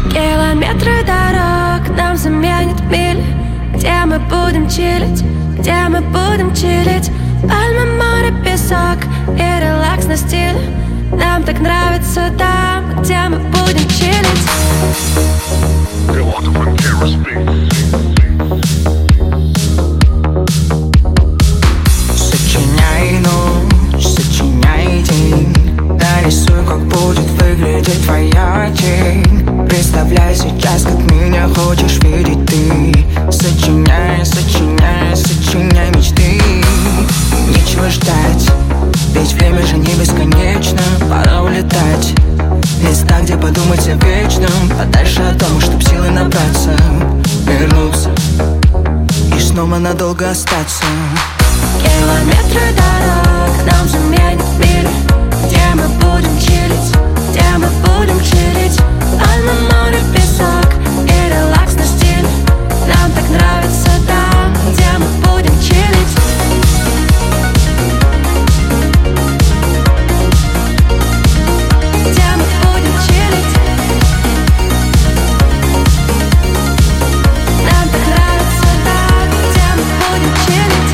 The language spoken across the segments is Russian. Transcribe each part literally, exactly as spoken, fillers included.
Километры дорог нам заменят мили. Где мы будем чилить, где мы будем чилить? Пальмы, море, песок и релакс на стиле. Нам так нравится там, где мы будем чилить. Сочиняй ночь, сочиняй день. Нарисуй, как будет выглядеть твоя тень. Представляй сейчас, как меня хочешь видеть ты. Сочиняй, сочиняй, сочиняй мечты. Нечего ждать, ведь время же не бесконечно. Пора улетать в места, где подумать о вечном. Подальше от дома, чтоб силы набраться. Вернуться и снова надолго остаться. Километры дорог нам заменят мили. Где мы будем чилить, где мы будем чилить? Пальмы, море, песок и релакс на стиле. Нам так нравится там, где мы будем чилить. Где мы будем чилить. Нам так нравится там, где мы будем чилить.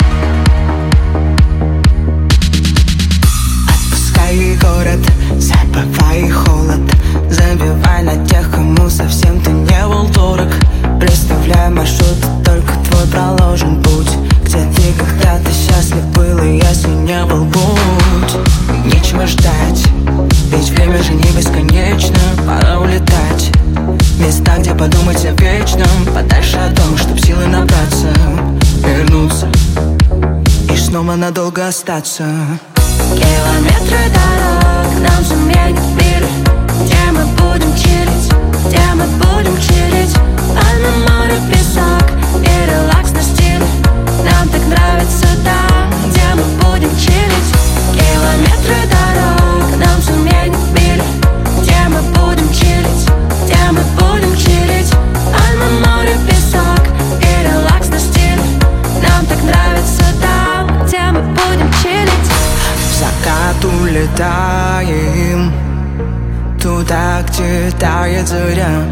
Отпускай город, забывай холод. Забивай на тех, кому совсем ты не был дорог. Представляй маршрут, только твой проложен путь. Где ты когда-то счастлив был, и если не был, будь. Нечего ждать, ведь время же не бесконечно. Пора улетать в места, где подумать о вечном. Подальше от дома, чтоб силы набраться. Вернуться и снова надолго остаться. Километры дорог нам заменят мили. Где мы будем чилить, где мы будем чилить? Пальмы, море, песок и релакс на стиле. Нам так нравится там, где мы будем чилить. Километры дорог нам заменят мили. Где мы будем чилить, где мы будем чилить? Пальмы, море, песок и релакс на стиле. Нам так нравится там, где мы будем чилить. В закат улетаем туда, где тает заря.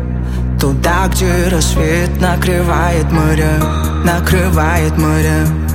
Туда, где рассвет накрывает моря, накрывает моря.